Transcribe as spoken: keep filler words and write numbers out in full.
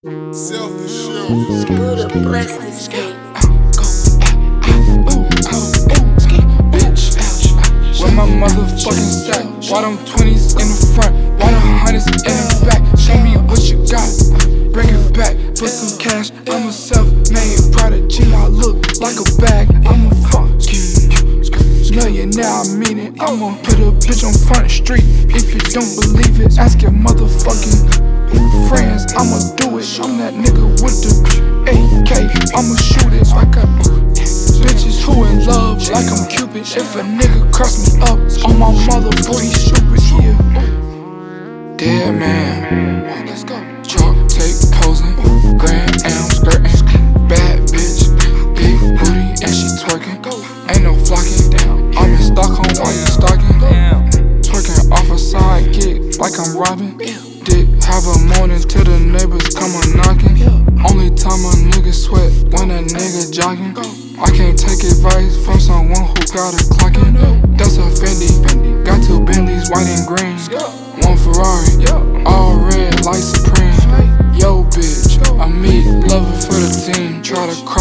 Scooter bless this game. Where my motherfucking sack? Why them twenties in the front? Why the hundreds in the back? Show me what you got. Bring it back for some cash. I'm a self-made prodigy. I look like a bag. I'm a fucking millionaire. I mean it. I'ma put a bitch on Front Street. If you don't believe it, ask your motherfucking friends. I'ma do it. I'm that nigga with the A K. I'ma shoot it like a bitches who in love like I'm Cupid. If a nigga cross me up on my mother, boy, he stupid. Yeah. Dead man, let's go. Chalk tape posing, Grand Am skirting, bad bitch, big booty and she twerking. Ain't no flocking. I'm in Stockholm while you stalking. Twerking off a side gig like I'm robbing. Dick have a morning till the neighbors come a knocking. Only time a nigga sweat when a nigga jogging. I can't take advice from someone who got a clocking. That's a Fendi. Got two Bentleys, white and green. One Ferrari, all red like Supreme. Yo bitch, I meet lover for the team. Try to cross